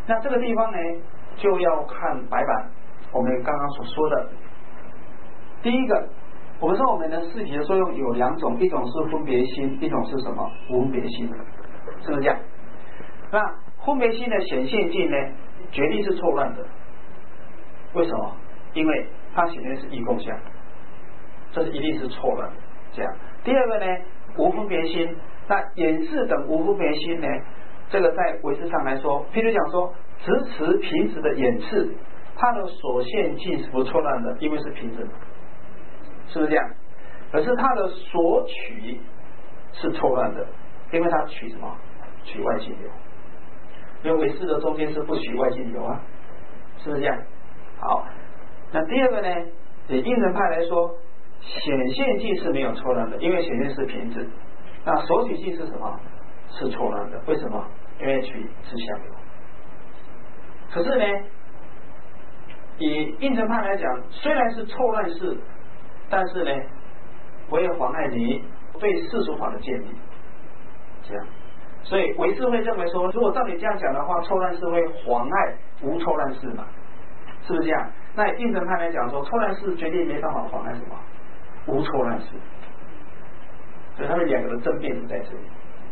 那这个地方呢，就要看白板我们刚刚所说的。第一个，我们说我们的四体的作用有两种，一种是分别心，一种是什么？无分别心，是不是这样？那分别心的显现境呢，决定是错乱的。为什么？因为它显现是异共相，这是一定是错乱。这样，第二个呢，无分别心。那眼识等无分别心呢，这个在唯识上来说，譬如讲说直持平直的眼识，它的所现境是不错乱的，因为是平直的，是不是这样？可是它的所取是错乱的，因为它取什么？取外境流。因为唯识的中间是不取外境流啊，是不是这样？好，那第二个呢，以应成派来说，显现境是没有错乱的，因为显现是平直。那所取境是什么？是错乱的。为什么？因为取自相流。可是呢，以应成派来讲，虽然是错乱事，但是呢，不会妨碍你对世俗法的建立。这样，所以唯识会认为说，如果照你这样讲的话，错乱事会妨碍无错乱事嘛，是不是这样？那应成派来讲说，错乱事决定没办法妨碍什么无错乱事，所以他们两个的争辩是在这里，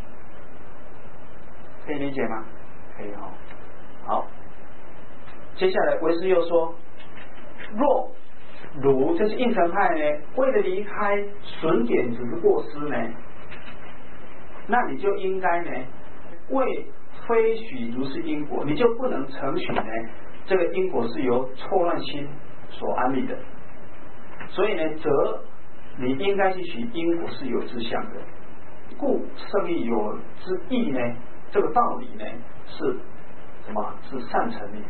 可以理解吗？可以哈。好，接下来唯识又说，若如这是应成派呢，为了离开损点只是过失呢，那你就应该呢，为非许如是因果，你就不能承许呢，这个因果是由错乱心所安立的，所以呢，则你应该去许因果是有之相的，故胜义有之义呢，这个道理呢是什么？是善成立的。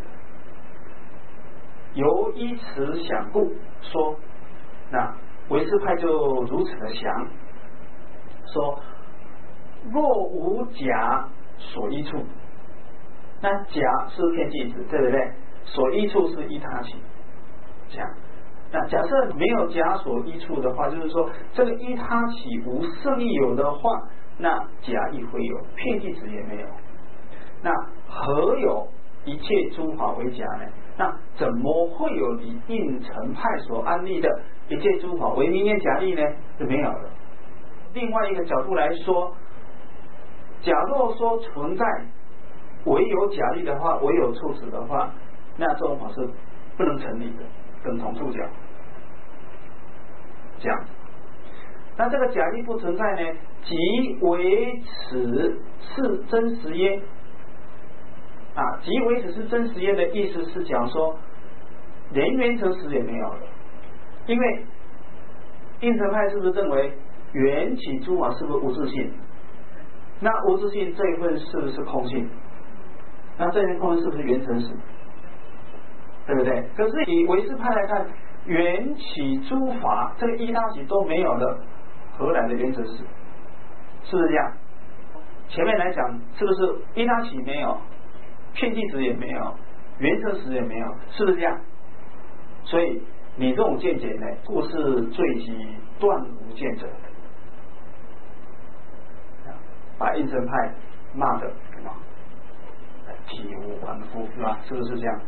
由依此想故说，那唯识派就如此的想说，若无假所依处，那假是骗句子，对不对？所依处是依他起，这样。那假设没有假所依处的话，就是说这个依他起无胜义有的话，那假亦会有，骗句子也没有。那何有一切诸法为假呢？那怎么会有以应成派所安立的一切诸法为名言假立呢？就没有了。另外一个角度来说，假若说存在唯有假立的话，唯有处子的话，那这种法是不能成立的，等同触角。这样，那这个假立不存在呢，即为此是真实耶？即为此是真实耶的意思是讲说，连缘成实也没有了，因为应成派是不是认为缘起诸法是不是无自性？那无自性这一份是不是空性？那这一份空性是不是缘成实？对不对？可是以唯识派来看，缘起诸法这个依他起都没有了，何来的缘成实？是不是这样？前面来讲是不是依他起没有，骗句子也没有，缘成实也没有，是不是这样？所以你这种见解呢，故是罪极断无见者，把应成派骂的什么体无完肤，是吧？是不是这样？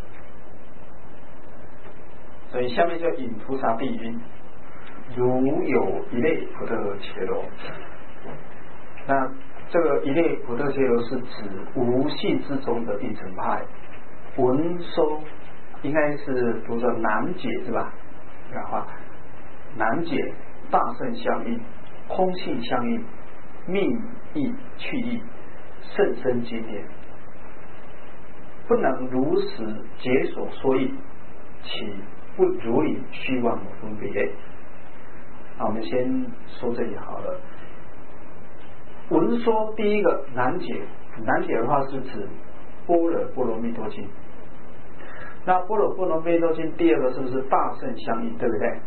所以下面就引菩萨地云，如有一类不得切罗。那这个一类不得切罗是指无性之中的应成派，文收应该是读作难解是吧？然后难解大圣相应，空性相应，命意去意，甚深经典，不能如实解所说义，岂不如理虚妄分别？好，我们先说这里好了。文说第一个难解，难解的话是指般若波罗蜜多经。那般若波罗蜜多经第二个是不是大圣相应，对不对？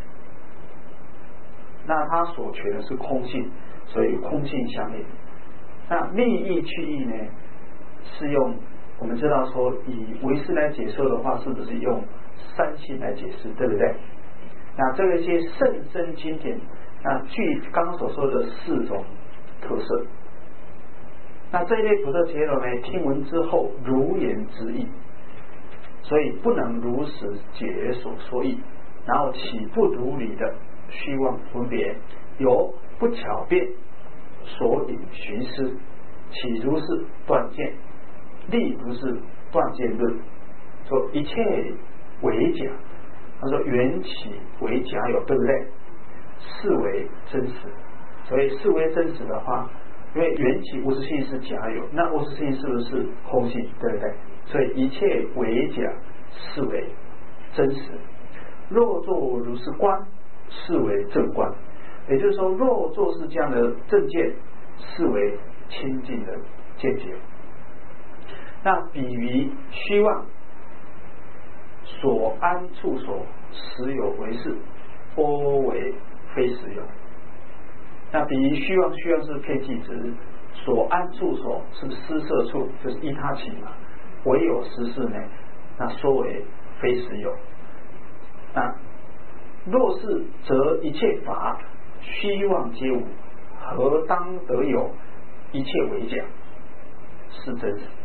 那他所学的是空性，所以空性相应。那密意去意呢，是用我们知道说以唯识来解说的话，是不是用三性来解释，对不对？那这个一些甚深经典，那据刚刚所说的四种特色， 那这一类不特伽罗呢，听闻之后如言之意，所以不能如实解所说意，然后起不如理的虚妄分别，有不巧辩所引寻思，起如是断见，立如是断见论，说一切为假。他说缘起为假有，对不对？是为真实。所以是为真实的话，因为缘起无实性是假有，那无实性是不是空性？对不对？所以一切为假，是为真实。若作如是观，是为正观。也就是说，若作是这样的正见，是为清净的见解。那比于虚妄所安处所，实有为是，波为非实有。那比于虚妄，虚妄是片剂执，所安处所是施设处，就是依他起嘛。唯有实事呢，那说为非实有。那若是则一切法虚妄皆无，何当得有一切为假？是真实。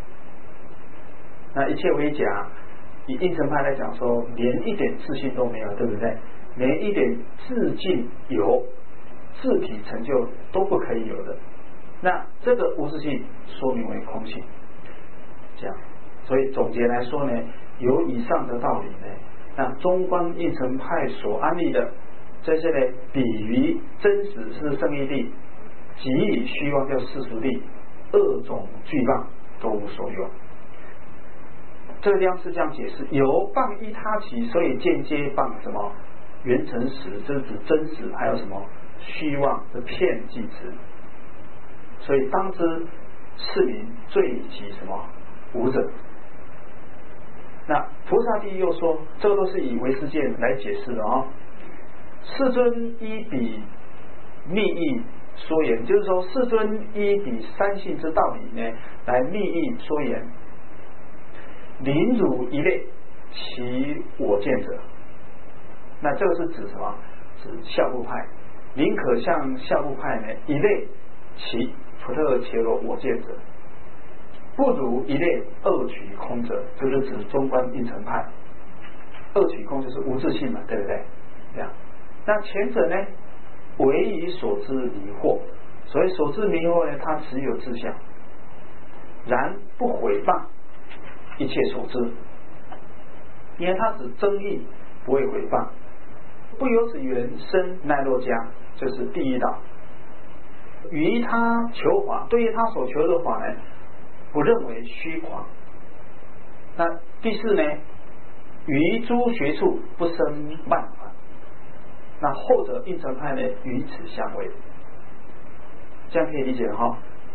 那一切为假，以应成派来讲说，连一点自信都没有，对不对？连一点自尽有、自体成就都不可以有的。那这个无自性说明为空性。这样，所以总结来说呢，有以上的道理呢，那中观应成派所安立的这些呢，比于真实是胜义谛，即以虚妄叫世俗谛，二种俱谤都无所用。这个地方是这样解释：由谤依他起，所以间接谤什么缘成实，这是指真实，还有什么虚妄的骗剂执。所以当知是名罪及什么无者。那菩萨地又说，这个都是以唯识见来解释的哦。世尊依彼密意说言，就是说世尊依彼三性之道理呢，来密意说言。临汝一类，其我见者。那这个是指什么？指孝部派。宁可向孝部派呢一类，其普特伽罗我见者，不如一类二取空者，就是指中观应成派。二取空就是无自性嘛，对不对？这样。那前者呢，唯以所知迷惑，所以所知迷惑呢，它只有自相，然不毁谤一切所知，因为它只争议，不会毁谤。不由此缘生奈落家，就是第一道。于他求法，对于他所求的法呢，不认为虚狂。那第四呢，于诸学处不生慢烦。那后者应成派呢，与此相违。这样可以理解哈。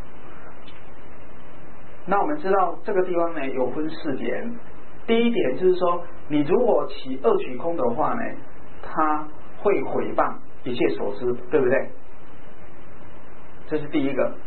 那我们知道这个地方呢，有分4点。第一点就是说，你如果起二取空的话呢，它会毁谤一切所知，对不对？这是第一个。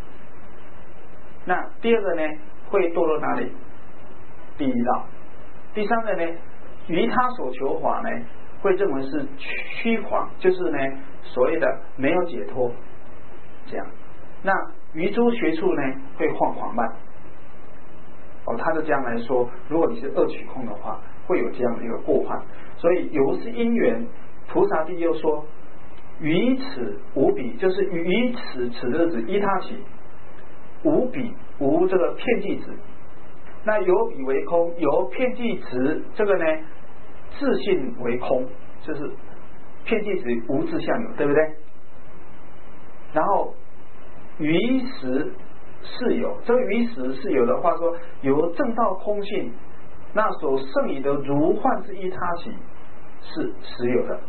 那第二个呢，会堕落哪里？第一道。第三个呢，于他所求法呢，会认为是虚狂，就是呢所谓的没有解脱，这样。那于诸学处呢，会晃狂慢。他就这样来说，如果你是二取空的话，会有这样的一个过患。所以有是因缘，菩萨地又说，于此无比，就是于此，此的指依他起，无比无这个片剂执。那有比为空，由片剂执这个呢，自性为空，就是片剂执无自相有，对不对？然后于实是有，这个于实是有的话说，由正道空性，那所剩余的如幻之依他起是实有的。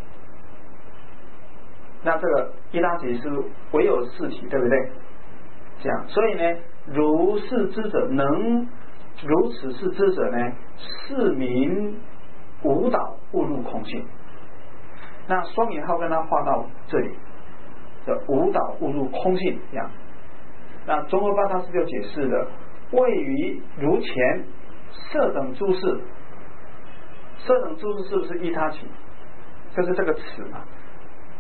那这个依他起是唯有事体，对不对？这样，所以呢，如是知者能如此是知者呢，是名无导误入空性。那双引号跟他画到这里，这无导误入空性这样。那中国八大师就解释了，位于如前色等诸事，色等诸事是不是依他起？就是这个词嘛。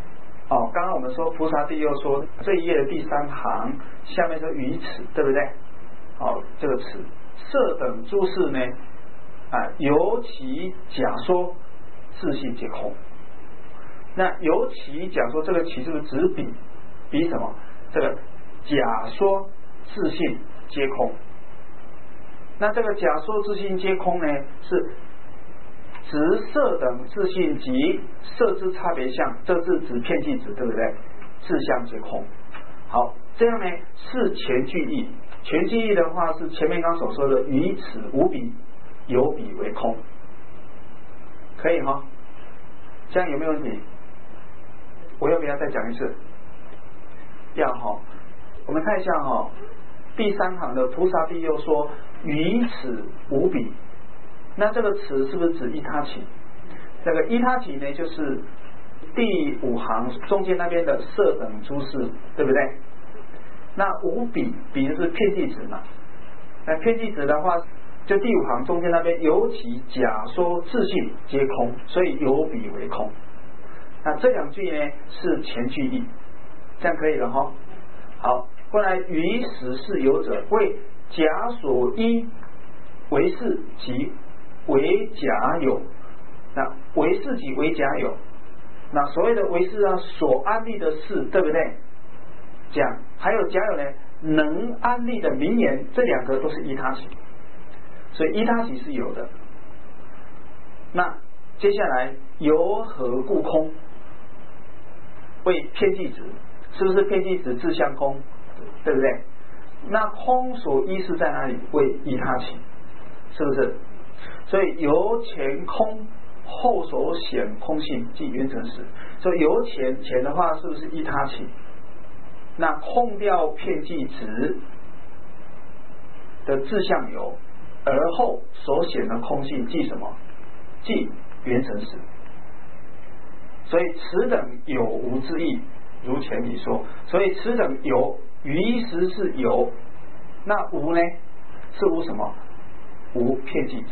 哦，刚刚我们说菩萨地又说这一页的第3行下面说于此，对不对？哦，这个此色等诸事呢，由其假说自性皆空。那由其假说，这个其是不是指比什么？这个假说自性皆空。那这个假说自性皆空呢，是指色等自性及色之差别相，这是指遍计指，对不对？自相皆空。好，这样呢是前句义。前句义的话是前面刚所说的于此无比有比为空，可以哈？这样有没有问题？我要不要再讲一次？要哈。我们看一下哈，第3行的菩萨地又说于此无比，那这个此是不是指依他起？这个依他起呢，就是第5行中间那边的色等诸事，对不对？那无比比的是遍计指嘛？那遍计指的话，就第5行中间那边尤其假说自性皆空，所以有比为空。那这2句呢是前句义，这样可以了哈。好，过来于实是有者，为假所依为是即为假有。那为是即为假有，那所谓的为是啊，所安立的事，对不对？这样还有假有呢，能安立的名言，这2个都是依他起，所以依他起是有的。那接下来由何故空？为遍计指，是不是遍计指自相空？对不对？那空所依是在哪里？为依他起，是不是？所以由前空后所显空性即缘成实。所以由前的话是不是依他起？那空掉遍计指的自相有，而后所显的空性即什么？即缘成实。所以此等有无之意，如前里说。所以此等有于实是有，那无呢？是无什么？无遍计指。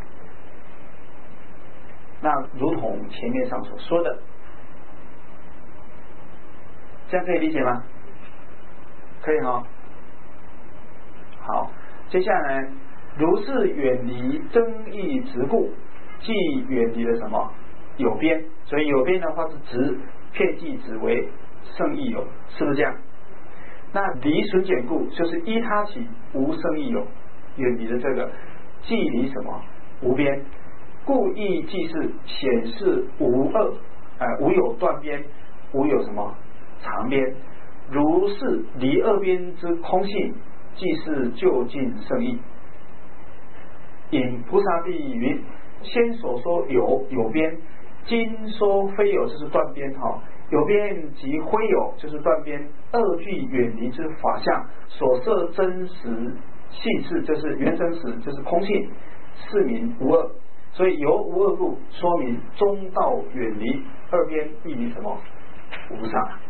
那如同前面上所说的，这样可以理解吗？可以哈。好，接下来如是远离争议执故，即远离了什么？有边。所以有边的话是指遍计指为胜义有，是不是这样？那离损减故就是依他起无胜义有，远离了这个，即离什么？无边。故意即是显示无二，无有断边，无有什么长边。如是离二边之空性，即是究竟胜义。引菩萨地云：先所说有边，今说非有，就是断边哈。有边即非有，就是断边。2句远离之法相，所摄真实性是，就是缘真实，就是空性，是名无二。所以由无二故，说明中道远离二边，亦名什么？无上。